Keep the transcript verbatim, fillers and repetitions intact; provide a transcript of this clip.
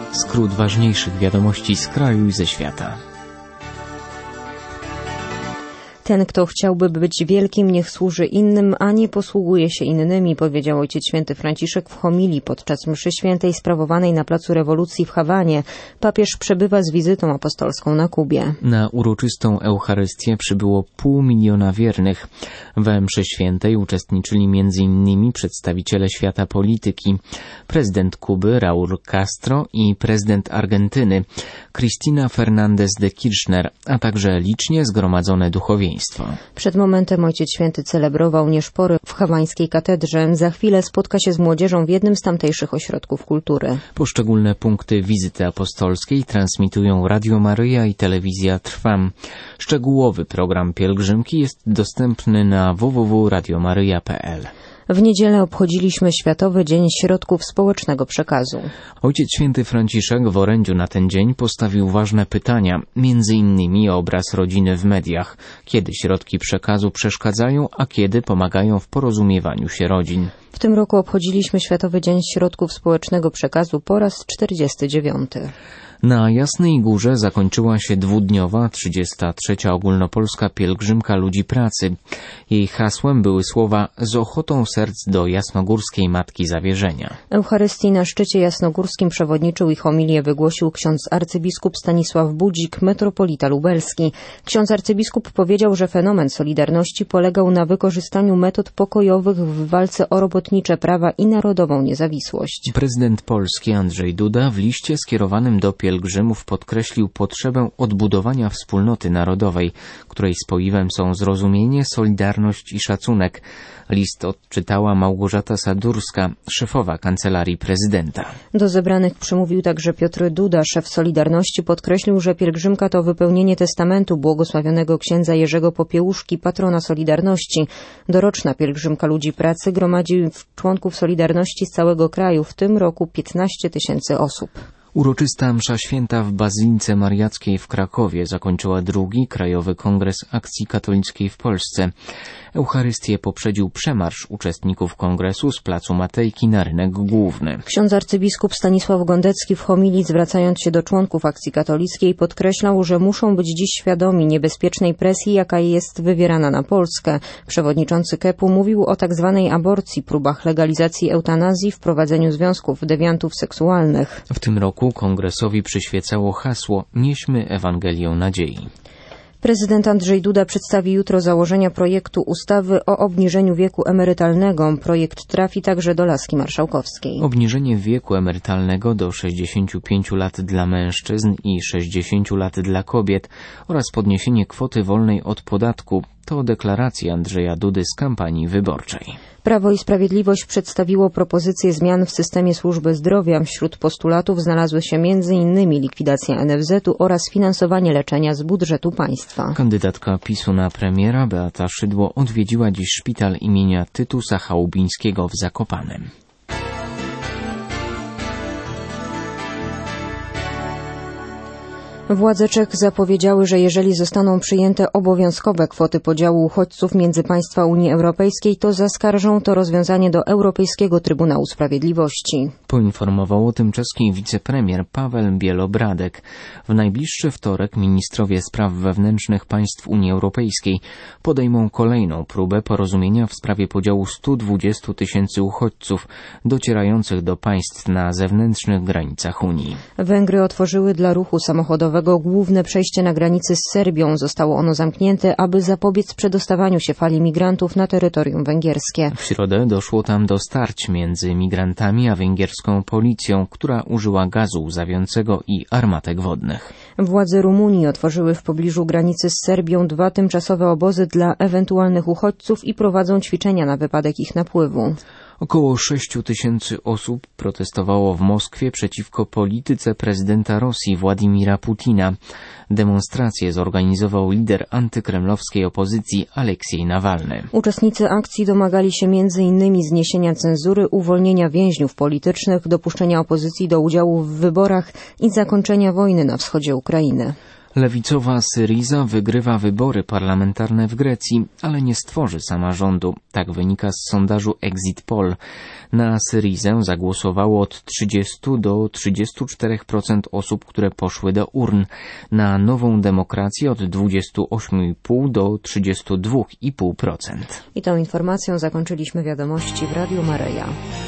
Skrót ważniejszych wiadomości z kraju i ze świata. Ten, kto chciałby być wielkim, niech służy innym, a nie posługuje się innymi, powiedział Ojciec Święty Franciszek w homilii podczas mszy świętej sprawowanej na Placu Rewolucji w Hawanie. Papież przebywa z wizytą apostolską na Kubie. Na uroczystą Eucharystię przybyło pół miliona wiernych. We mszy świętej uczestniczyli między innymi przedstawiciele świata polityki, prezydent Kuby Raúl Castro i prezydent Argentyny Cristina Fernández de Kirchner, a także licznie zgromadzone duchowieństwo. Przed momentem Ojciec Święty celebrował nieszpory w hawańskiej katedrze. Za chwilę spotka się z młodzieżą w jednym z tamtejszych ośrodków kultury. Poszczególne punkty wizyty apostolskiej transmitują Radio Maryja i Telewizja Trwam. Szczegółowy program pielgrzymki jest dostępny na w w w kropka radio maryja kropka p l. W niedzielę obchodziliśmy Światowy Dzień Środków Społecznego Przekazu. Ojciec Święty Franciszek w orędziu na ten dzień postawił ważne pytania, między innymi o obraz rodziny w mediach, kiedy środki przekazu przeszkadzają, a kiedy pomagają w porozumiewaniu się rodzin. W tym roku obchodziliśmy Światowy Dzień Środków Społecznego Przekazu po raz czterdziesty dziewiąty. Na Jasnej Górze zakończyła się dwudniowa, trzydziesta trzecia ogólnopolska pielgrzymka ludzi pracy. Jej hasłem były słowa z ochotą serc do jasnogórskiej Matki Zawierzenia. Eucharystii na szczycie jasnogórskim przewodniczył i homilię wygłosił ksiądz arcybiskup Stanisław Budzik, metropolita lubelski. Ksiądz arcybiskup powiedział, że fenomen Solidarności polegał na wykorzystaniu metod pokojowych w walce o robotnicze prawa i narodową niezawisłość. Prezydent Polski Andrzej Duda w liście skierowanym do pielgrzymów podkreślił potrzebę odbudowania wspólnoty narodowej, której spoiwem są zrozumienie, solidarność i szacunek. List odczytała Małgorzata Sadurska, szefowa Kancelarii Prezydenta. Do zebranych przemówił także Piotr Duda, szef Solidarności. Podkreślił, że pielgrzymka to wypełnienie testamentu błogosławionego księdza Jerzego Popiełuszki, patrona Solidarności. Doroczna pielgrzymka ludzi pracy gromadzi członków Solidarności z całego kraju, w tym roku piętnaście tysięcy osób. Uroczysta msza święta w Bazylice Mariackiej w Krakowie zakończyła drugi Krajowy Kongres Akcji Katolickiej w Polsce. Eucharystię poprzedził przemarsz uczestników kongresu z Placu Matejki na rynek główny. Ksiądz arcybiskup Stanisław Gondecki w homilii, zwracając się do członków Akcji Katolickiej, podkreślał, że muszą być dziś świadomi niebezpiecznej presji, jaka jest wywierana na Polskę. Przewodniczący Kepu mówił o tak zwanej aborcji, próbach legalizacji eutanazji, wprowadzeniu związków dewiantów seksualnych. W tym roku kongresowi przyświecało hasło „Nieśmy Ewangelię nadziei”. Prezydent Andrzej Duda przedstawi jutro założenia projektu ustawy o obniżeniu wieku emerytalnego. Projekt trafi także do laski marszałkowskiej. Obniżenie wieku emerytalnego do sześćdziesięciu pięciu lat dla mężczyzn i sześćdziesięciu lat dla kobiet oraz podniesienie kwoty wolnej od podatku to deklaracje Andrzeja Dudy z kampanii wyborczej. Prawo i Sprawiedliwość przedstawiło propozycje zmian w systemie służby zdrowia. Wśród postulatów znalazły się między innymi likwidacja en ef zet u oraz finansowanie leczenia z budżetu państwa. Kandydatka PiSu na premiera Beata Szydło odwiedziła dziś szpital imienia Tytusa Chałubińskiego w Zakopanem. Władze Czech zapowiedziały, że jeżeli zostaną przyjęte obowiązkowe kwoty podziału uchodźców między państwa Unii Europejskiej, to zaskarżą to rozwiązanie do Europejskiego Trybunału Sprawiedliwości. Poinformował o tym czeski wicepremier Paweł Bielobradek. W najbliższy wtorek ministrowie spraw wewnętrznych państw Unii Europejskiej podejmą kolejną próbę porozumienia w sprawie podziału stu dwudziestu tysięcy uchodźców docierających do państw na zewnętrznych granicach Unii. Węgry otworzyły dla ruchu samochodowego główne przejście na granicy z Serbią. Zostało ono zamknięte, aby zapobiec przedostawaniu się fali migrantów na terytorium węgierskie. W środę doszło tam do starć między migrantami a węgierską policją, która użyła gazu łzawiącego i armatek wodnych. Władze Rumunii otworzyły w pobliżu granicy z Serbią dwa tymczasowe obozy dla ewentualnych uchodźców i prowadzą ćwiczenia na wypadek ich napływu. Około sześciu tysięcy osób protestowało w Moskwie przeciwko polityce prezydenta Rosji Władimira Putina. Demonstrację zorganizował lider antykremlowskiej opozycji Aleksiej Nawalny. Uczestnicy akcji domagali się między innymi zniesienia cenzury, uwolnienia więźniów politycznych, dopuszczenia opozycji do udziału w wyborach i zakończenia wojny na wschodzie Ukrainy. Lewicowa Syriza wygrywa wybory parlamentarne w Grecji, ale nie stworzy sama rządu. Tak wynika z sondażu Exit Poll. Na Syrizę zagłosowało od trzydziestu do trzydziestu czterech procent osób, które poszły do urn. Na Nową Demokrację od dwudziestu ośmiu i pół do trzydziestu dwóch i pół procent. I tą informacją zakończyliśmy wiadomości w Radiu Maryja.